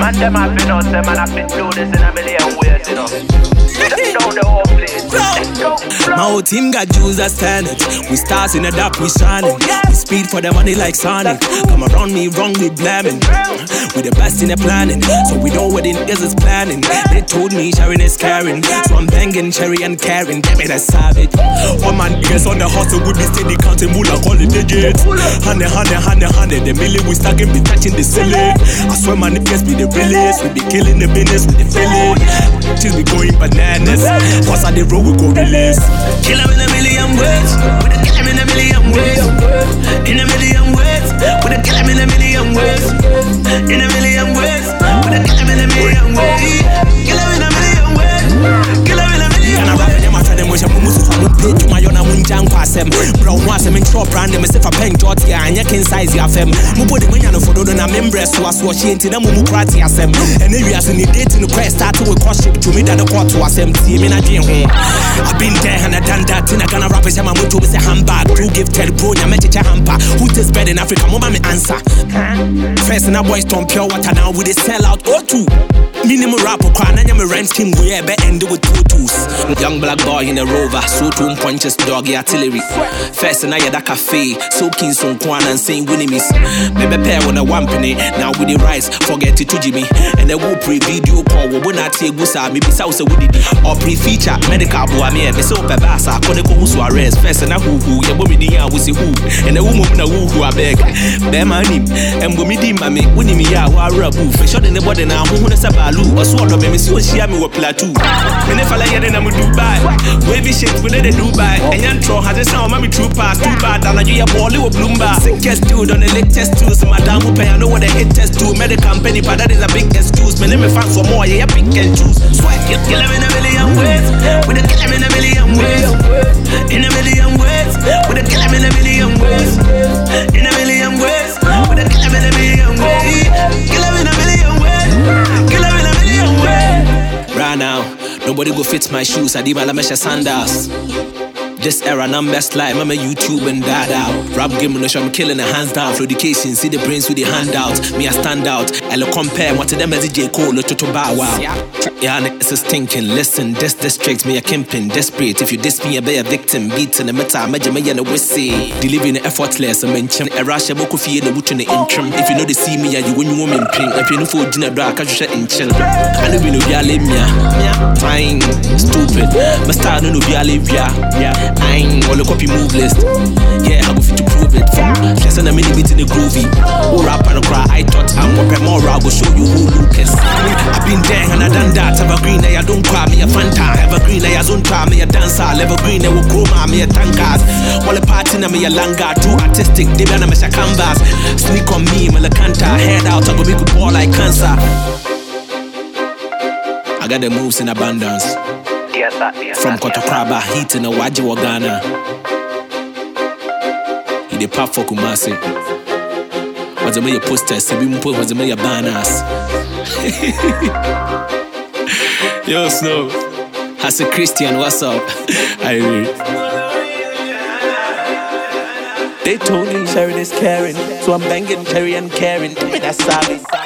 Man, them have been us, them man have been do this in a million ways, you know. Down the whole place. My whole team got Jews that stand it. We stars in the dark, we shining. We speed for the money like Sonic. Come around me wrong, we blaming. We the best in the planning, so we know what the niggas is planning. They told me sharing is caring, so I'm banging cherry and caring. Get me that savage. All my niggas on the hustle, we be steady counting moolah, call it digits. Honey, the million we stacking, be touching the ceiling. I swear my niggas be the realest. We be killing the business with the feeling. Till we going bananas. Once I the road, we go release. Kill him in a million ways. We done kill him in a million ways. In a million ways. We done kill him in a million ways. In a million ways. We done kill him in a million ways. Kill him in a million ways. Kill him in a million ways. Bro, once I'm in shop brand, I'm a pen jot here, and you can size your fem. Mubody when you're for doing a member, so I was watching the Mumukrati as them. And areas in the dating the quest started with cross ship to me that the quarter was empty. I've been there and I done that. In a kind of rappers, I'm to miss a handbag. True give tell bro, you make it a hamper. Who tastes better in Africa? Mama, me answer. First, and a boy storm pure water now with a sell out O2. Minimum rapper, and I'm a rent scheme where I end with tutus. Young black boy in a rover, so 2 punches, doggy artillery. First, and I had a cafe, soaking some corn and saying winning miss. Maybe pair on a 1 penny, now with the rice, forget it to Jimmy. And a whoop pre video call, when I take Gusa, maybe South with it. Or pre feature, medical boy, me, and so Pabasa, Koneko Suarez, first and a who, your woman, was a who, and a woman who I beg. Bear my name, and go me, mammy, winning me out, rabu, for shot in the body now, who is a balu, or sword of me, so she had me with plateau. When if I like it, I'm a Dubai, wavy shit with the Dubai, and Yantro has a sound, mommy true pass, too bad, and I do your ball with Bloomba. Sickest dude on the latest tools, Madame will pay, I know what the hit test to, medical company, but that is a big excuse. My name is fans for more, yeah, pick and choose. Swipe, kill him in a million ways, with a kill him in a million ways, in a million ways, with a kill him in a million ways, in a million ways, with a kill him in a million ways, kill him in a million ways, kill him in a million ways. Right now, nobody go fit my shoes, I did my lamesha sandals. This era, I'm best like mama YouTube and dad out. Rap game, no show, I'm killing the hands down. For education, see the brains with the handouts. Me, I stand out. I'll compare what to them as a J. Cole or to Bow Wow. Yeah, niggas is thinking. Listen, this district, me a kimping. Desperate, if you diss me, I be a victim. Beat in the meta, major me and a wissy. Delivering effortless, I mention. A rush, a boku fee in the boot in the interim. If you know they see me, you win woman pink. If you know for dinner, dark, I just in chill. I know we know you are fine, stupid. My style, no, you are I'm all the copy move list. Yeah, I go fit to prove it. Just send a mini bit in the groovy. Oh, rap and cry. I thought I'm more more. I go show you who Lucas. I've been there and I done that. Evergreen, I don't cry me a fanta. Evergreen, I don't try me a dancer. Evergreen, I will grow me a tankers. While a party, na me a langa. Too artistic, they be on a canvas. Sneak on me, Malakanta. Head out, I go make a ball like cancer. I got the moves in abundance. From Kotakraba, heat in a Waji Wagana. He the pop for Kumasi. What's the mayor posters? What's the mayor banners? Yo, Snow. As a Christian, what's up? I mean, they told me sharing is caring, so I'm banging cherry and caring. Give me that savage.